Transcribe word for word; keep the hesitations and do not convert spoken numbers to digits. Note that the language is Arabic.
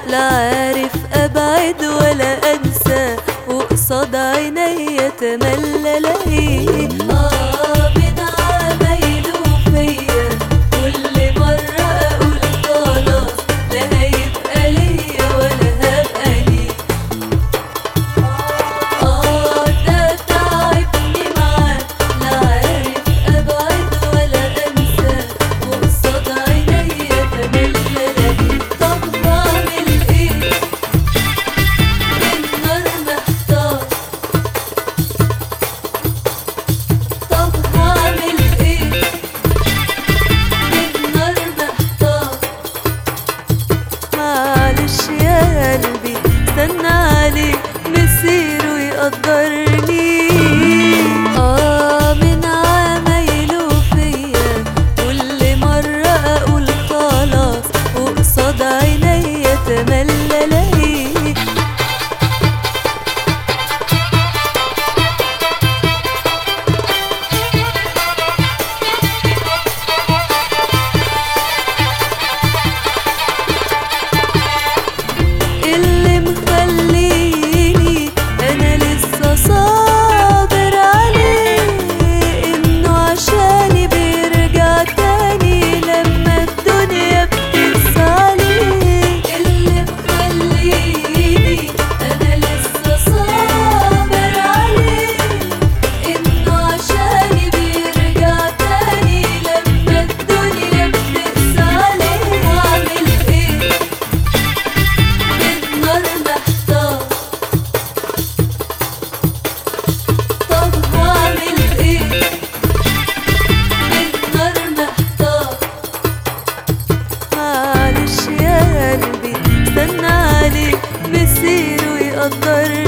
لا عارف ابعد ولا انسى، وقصاد عينيا تملى الاقيه. اه من عمايله فيا كل مرة اقول خلاص، لا هيبقى ليا ولا هبقى ليه. اه ده تعبني معاه، لا عارف ابعد ولا انسى، وقصاد عينيا تملى الاقيه. طب بعمل ايه؟ النار محتار. طب هعمل ايه؟ النار محتار. معلش يا قلبي استنى عليه، مسيره يقدرني. اه من عمايله فيا كل مرة اقول خلاص، وقصاد عينيا تملى الاقيه. اللي مخليني انا لسه صابر عليه، انه عشاني بيرجع تاني لما الدنيا بتقسى عليه. اللي مخليني انا لسه صابر عليه، انه عشاني بيرجع تاني لما الدنيا بتقسى عليه. هعمل ايه؟ النار محتار. طب هعمل ايه؟ النار محتار. معلش يا قلبي استنى عليه، مسيره يقدرني.